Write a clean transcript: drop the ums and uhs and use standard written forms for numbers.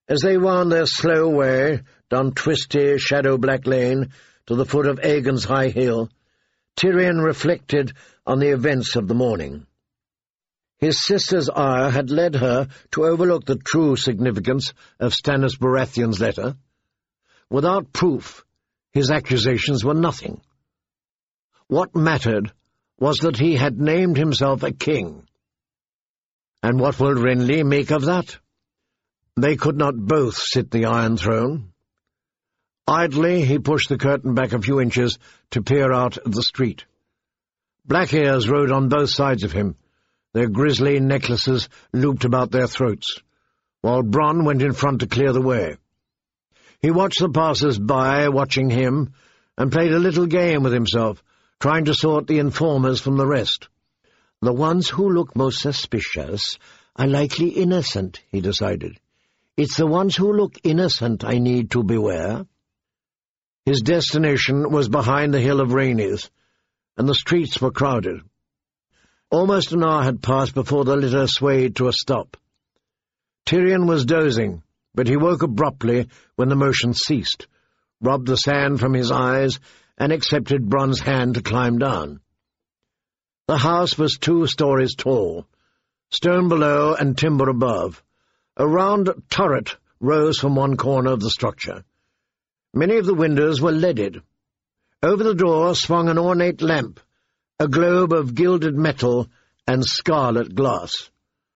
As they wound their slow way down twisty, shadow-black lane to the foot of Aegon's high hill, Tyrion reflected on the events of the morning. His sister's ire had led her to overlook the true significance of Stannis Baratheon's letter. Without proof, his accusations were nothing. What mattered was that he had named himself a king. And what will Renly make of that? They could not both sit the Iron Throne. Idly he pushed the curtain back a few inches to peer out at the street. Black-Ears rode on both sides of him, their grisly necklaces looped about their throats, while Bronn went in front to clear the way. He watched the passers-by watching him, and played a little game with himself, trying to sort the informers from the rest. The ones who look most suspicious are likely innocent, he decided. It's the ones who look innocent I need to beware. His destination was behind the Hill of Rhaenys, and the streets were crowded. Almost an hour had passed before the litter swayed to a stop. Tyrion was dozing, but he woke abruptly when the motion ceased, rubbed the sand from his eyes, and accepted Bronn's hand to climb down. The house was 2 stories tall, stone below and timber above. A round turret rose from one corner of the structure. Many of the windows were leaded. Over the door swung an ornate lamp, a globe of gilded metal and scarlet glass.